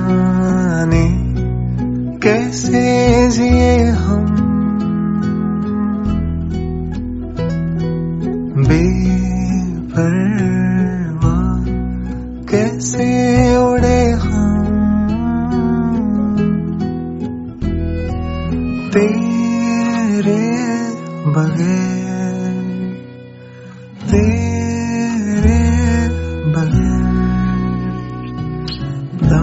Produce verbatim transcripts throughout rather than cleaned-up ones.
जाने कैसे जिए हम, बेपरवाह कैसे उड़े हम, तेरे बगैर, तेरे बगैर ना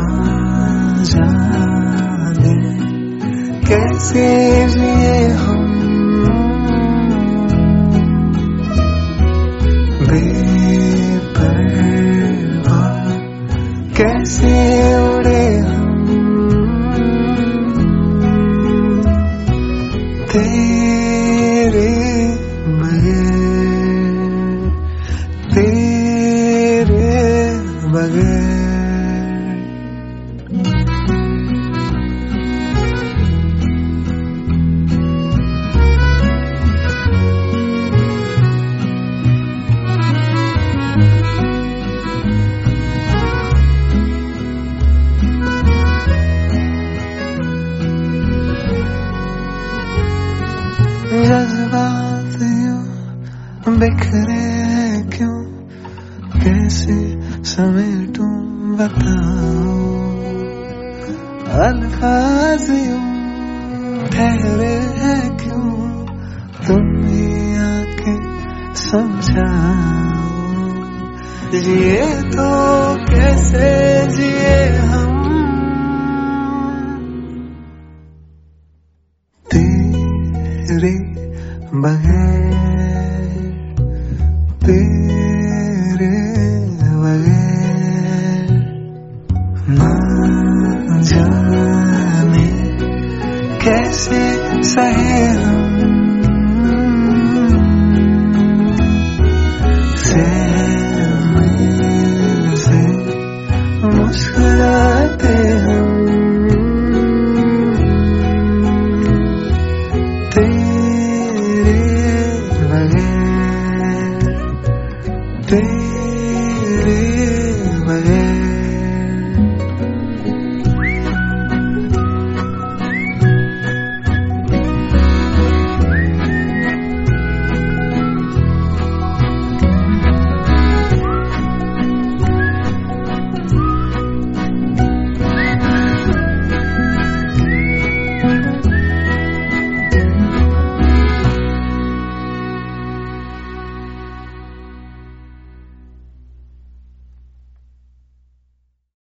जाने कैसे जिए हम, बेपरवाह कैसे उड़े हम, तेरे बगैर, तेरे बगैर। जज्बात यूं बिखरे क्यों, कैसे समेटूं बताओ, अल्फाज यूं ठहरे हैं क्यों, तुम ही आके समझाओ, जिए तो कैसे जिए हम, तेरे बगैर, तेरे बगैर ना जाने कैसे सहे हम,